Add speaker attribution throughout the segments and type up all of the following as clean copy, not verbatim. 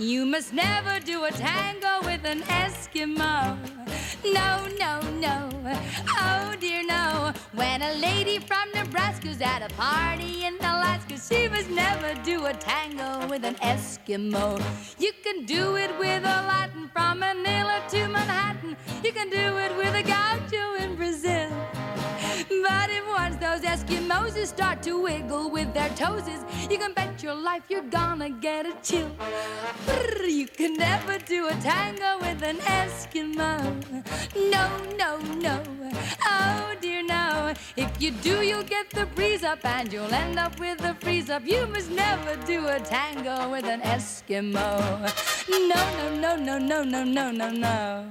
Speaker 1: You must never do a tango with an Eskimo. No, no, no, oh dear no. When a lady from Nebraska's at a party in Alaska, she must never do a tango with an Eskimo. You can do it with a Latin from Manila to Manhattan. You can do it with a gaucho in Brazil. But if once those Eskimos start to wiggle with their toesies, you can bet your life you're gonna get a chill. You can never do a tango with an Eskimo. No, no, no, oh dear no. If you do, you'll get the breeze up and you'll end up with a freeze up. You must never do a tango with an Eskimo. No, no, no, no, no, no, no, no, no.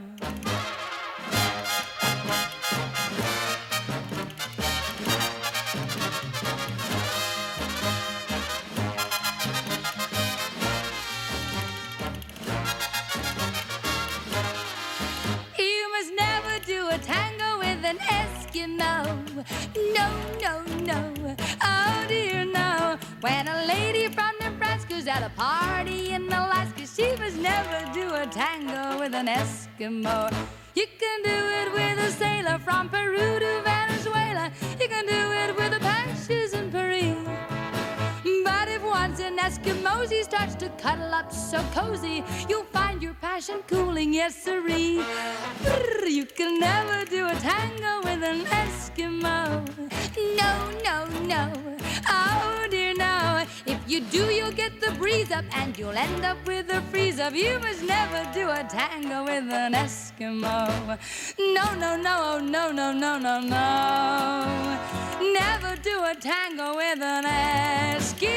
Speaker 1: Eskimo. No, no, no, oh dear no. When a lady from Nebraska's at a party in Alaska, she must never do a tango with an Eskimo. You can do it with a sailor from Peru to Venezuela. You can do it with the Pashas in Paris. But if once an Eskimo starts to cuddle up so cozy, you'll find your passion cooling, yes sirree. You can never do a tango with an Eskimo. No, no, no, oh dear no. If you do, you'll get the breeze up and you'll end up with a freeze up. You must never do a tango with an Eskimo. No, no, no, no, no, no, no, no. Never do a tango with an Eskimo.